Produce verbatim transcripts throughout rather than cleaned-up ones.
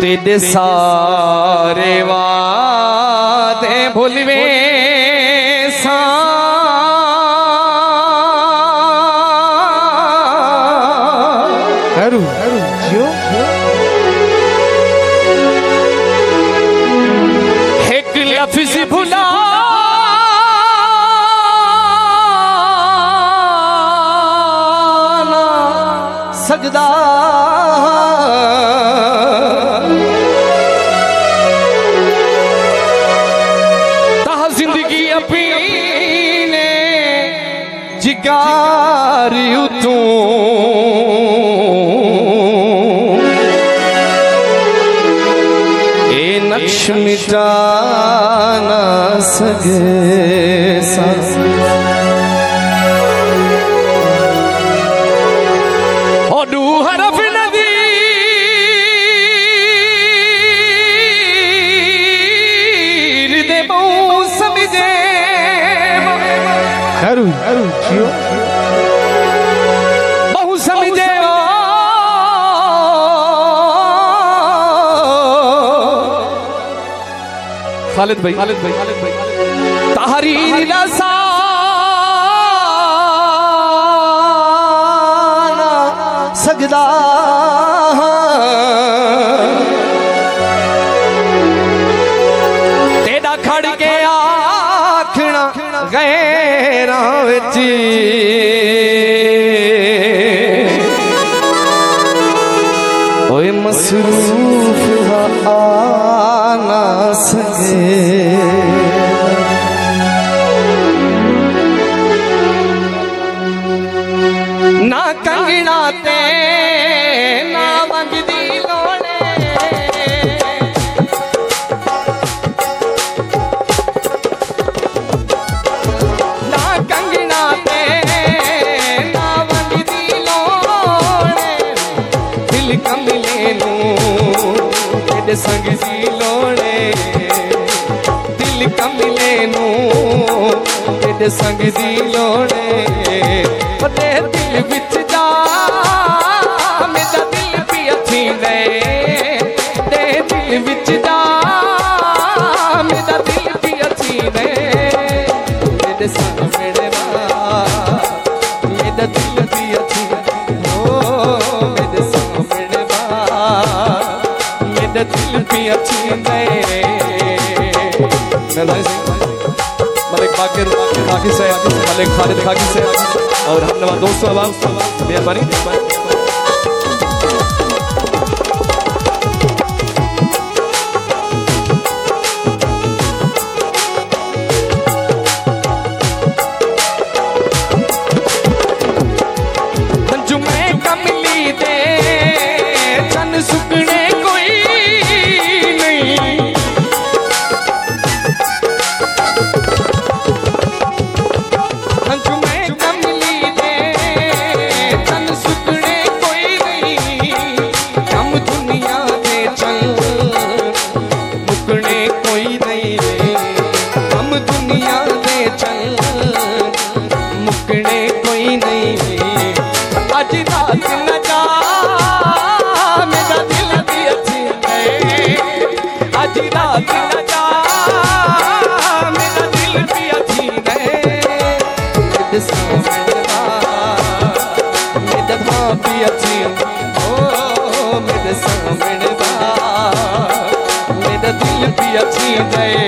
तेरे सारे वादे भूलवे सा हरू हरू क्यों एक लफ्ज़ भुला ना सकदा जिगार तू ए नक्श मिटा ना सके और दू हरफ नदी दे बहु समझे हरू हरू क्यों बहु समझे खालिद भाई खालिद भाई खालिद भाई तहरीर रसाना सजदा तेरा खड़ के आखना गैरा विच ओए मसरूफ आना सके ना कंगना ते ना मंगदी लोड़े ना कंगना ते ना मंगदी लोड़े दिल कमले नू तेरे संग दी लोड़े दिल कमले नू तेरे संग दी लोड़े ते दिल विच जा मेरा दिल भी अच्छी ने ते दिल विच जा मेरा दिल भी अच्छी ने तेरे संग मेरे मेरा दिल भी अच्छी ओ मेरे संग मेरे मेरा दिल भी अच्छी ने मलिक बाकिर खाकी से मलिक खालिद खाकी से और हम नवा दोस्तों आवाम मेहरबानी जुमे कमली दे चन सुकने कोई नहीं मेरा दिल भी अच्छी गए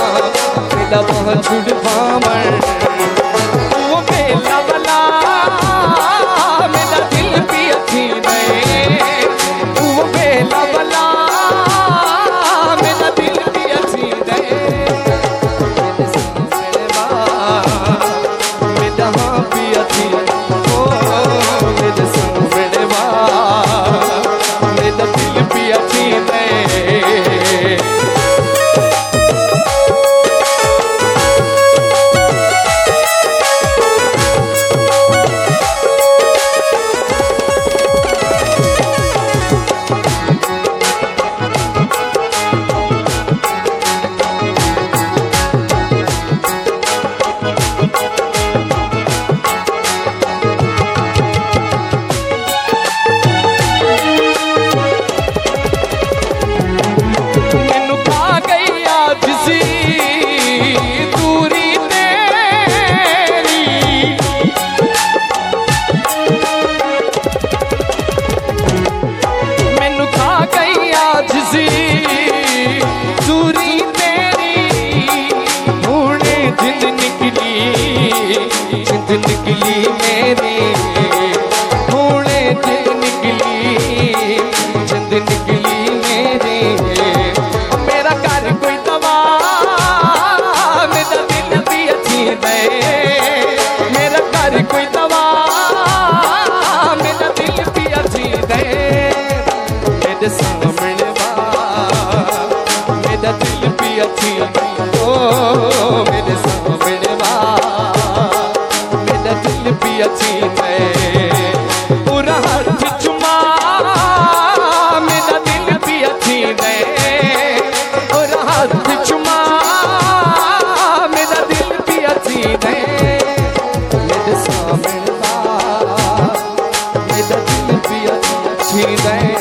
छुड़वावण वो बेला वाला थी दे